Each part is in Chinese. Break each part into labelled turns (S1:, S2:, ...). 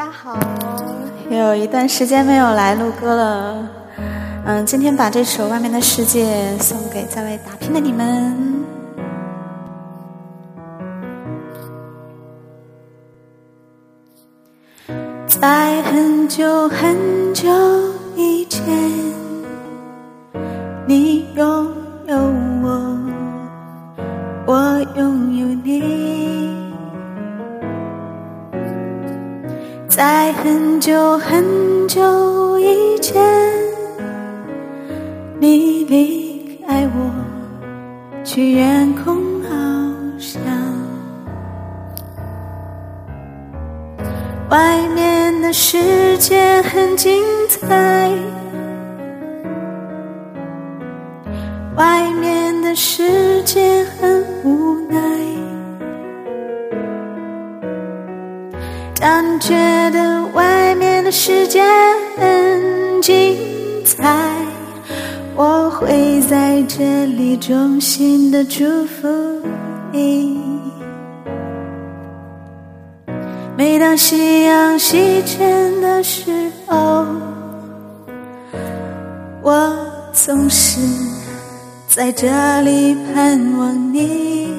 S1: 家好，有一段时间没有来录歌了。今天把这首《外面的世界》送给在外打拼的你们。在很久很久以前，你拥有我，我拥有你。在很久很久以前，你离开我，去远空翱翔。外面的世界很精彩，外面的世界很无奈，但觉得外面的世界很精彩，我会在这里衷心的祝福你。每当夕阳西沉的时候，我总是在这里盼望你。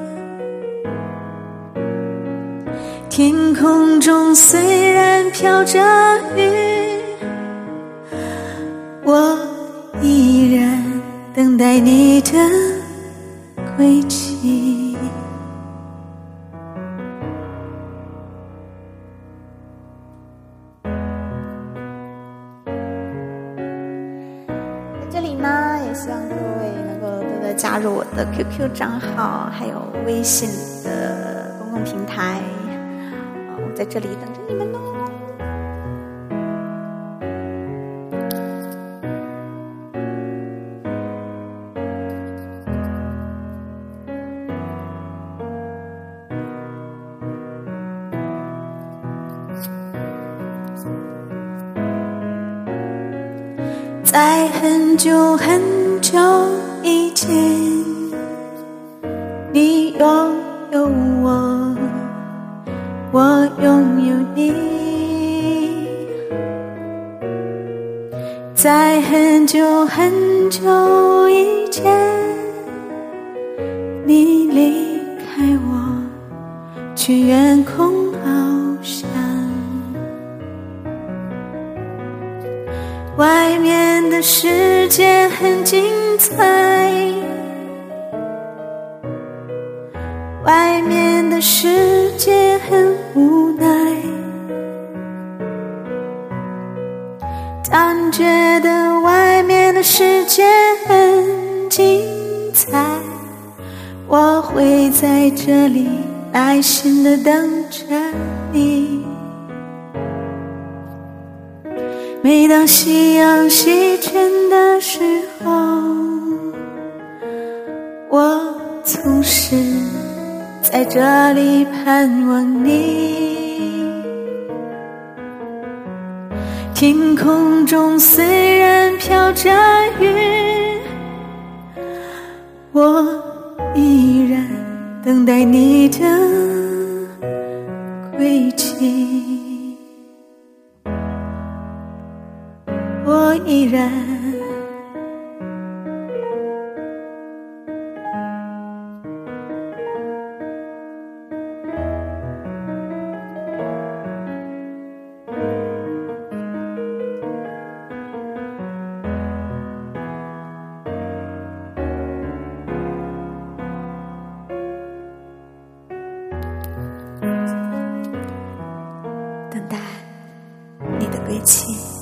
S1: 天空中虽然飘着雨，我依然等待你的归期。在这里呢，也希望各位能够多多加入我的 QQ 账号，还有微信的公共平台。我在这里等着你们哦。在很久很久以前，你拥有我，我拥有你。在很久很久以前，你离开我，去远空翱翔。外面的世界很精彩，外面的世界很无奈，但觉得外面的世界很精彩，我会在这里耐心地等着你。每当夕阳西沉的时候，我总是在这里盼望你。天空中虽然飘着雨，我依然等待你的归期。我依然等待你的归期。